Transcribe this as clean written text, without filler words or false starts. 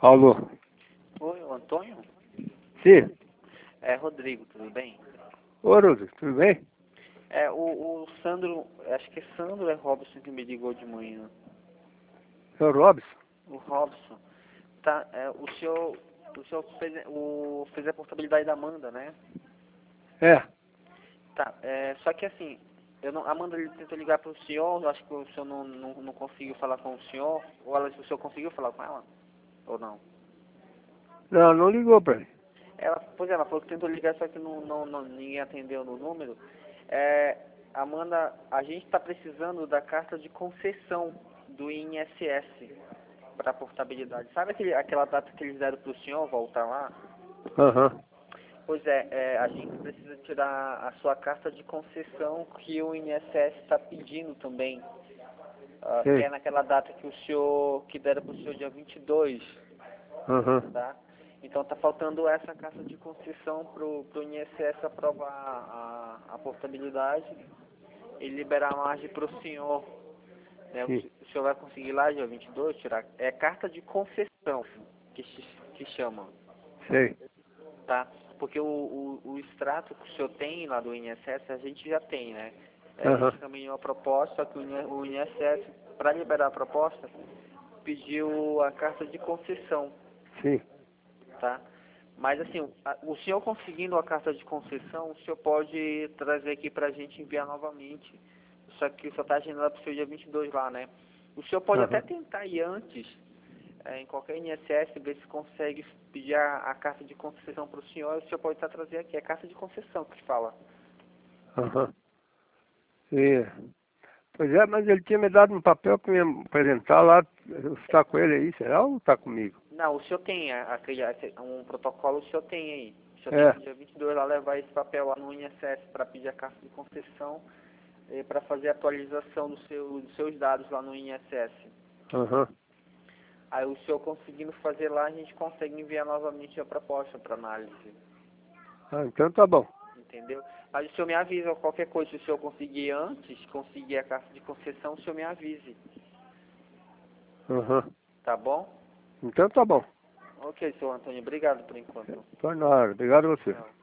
Alô? Oi, o Antônio? Sim. É Rodrigo, tudo bem? Ô, Rodrigo, tudo bem? O Sandro, acho que é Sandro é Robson que me ligou de manhã. É o Robson? O Robson, tá, o senhor fez a portabilidade da Amanda, né? É. Tá, só que assim, a Amanda ele tentou ligar para o senhor, eu acho que o senhor não conseguiu falar com o senhor, o senhor conseguiu falar com ela? Ou não? Não, não ligou pra mim. Ela falou que tentou ligar, só que ninguém atendeu no número. Amanda, a gente está precisando da carta de concessão do INSS para portabilidade. Sabe aquela data que eles deram para o senhor voltar lá? Aham. Pois a gente precisa tirar a sua carta de concessão que o INSS está pedindo também. Que Sei. é naquela data que deram para o senhor dia 22. Aham. Tá? Então está faltando essa carta de concessão para o INSS aprovar a portabilidade e liberar a margem para o senhor. Né? Sim. O senhor vai conseguir lá dia 22 tirar. É carta de concessão que chama. Sei. Tá? Porque o extrato que o senhor tem lá do INSS a gente já tem, né? A Aham. gente caminhou a proposta, só que o INSS, para liberar a proposta, pediu a carta de concessão. Sim. Tá? Mas assim, o senhor conseguindo a carta de concessão, o senhor pode trazer aqui para a gente enviar novamente. Só que o senhor está agendado para o seu dia 22 lá, né? O senhor pode até Aham. tentar ir antes, em qualquer INSS, ver se consegue pedir a carta de concessão para o senhor pode estar trazer aqui. É a carta de concessão que fala. Aham. E, pois é, mas ele tinha me dado um papel para me apresentar lá. Você tá com ele aí, será? Ou tá comigo? Não, o senhor tem um protocolo, o senhor tem aí. O senhor tem É. para o dia 22 lá levar esse papel lá no INSS para pedir a carta de concessão para fazer a atualização dos seus dados lá no INSS. Aham. Aí o senhor conseguindo fazer lá, a gente consegue enviar novamente a proposta para análise. Ah, então tá bom. Entendeu? Mas o senhor me avisa qualquer coisa, se o senhor conseguir antes, conseguir a carta de concessão, o senhor me avise. Aham. Tá bom? Então tá bom. Ok, senhor Antônio, obrigado por enquanto. Foi na hora. Obrigado a você. Tchau.